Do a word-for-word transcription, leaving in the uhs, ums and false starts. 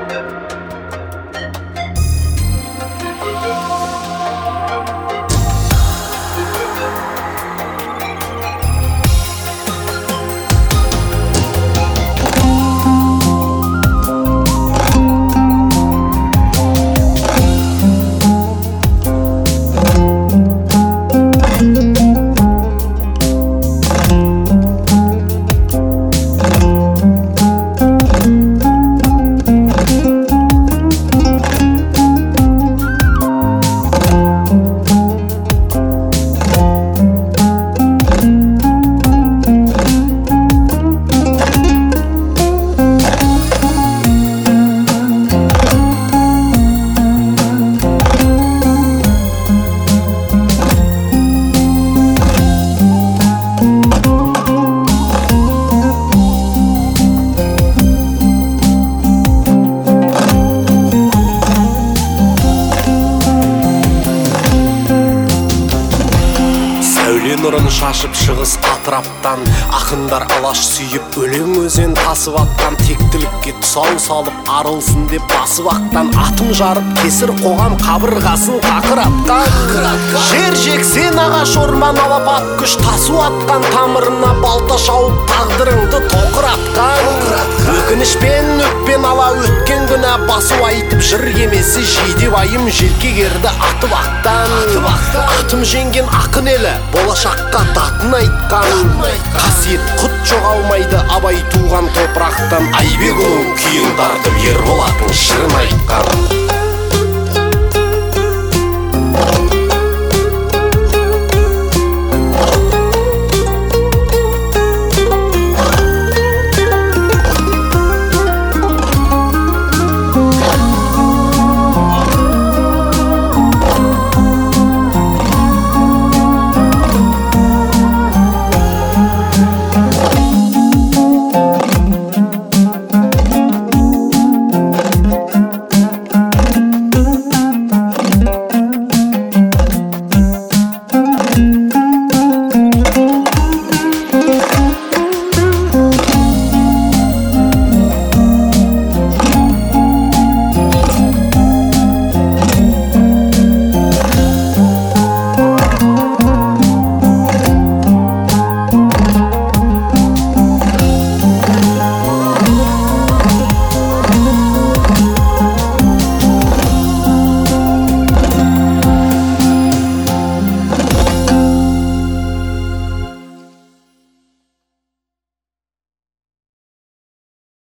нұрын шашып шығыс атыраптан, ақындар алаш сүйіп өлең өзен тасып атқан, тектілікке тұсау салып арылсын деп басып ақтан, атым жарып кесір қоғам қабырғасын қақыратқан. Жер жексен ағаш орман алапат күш тасу атқан, тамырына балта шауып тағдырыңды тоқыратқан. Өкінішпен өкпен ала өткен күні басу айтып жыр емесі жидебайым желкегерді атып ақтан. Атым жеңген ақын елі болашаққа датын айтқан, қасиет құт жоғалмайды абай туған топырақтан. Айбек ұлың күйін тартып ер болатын шырын айтқан.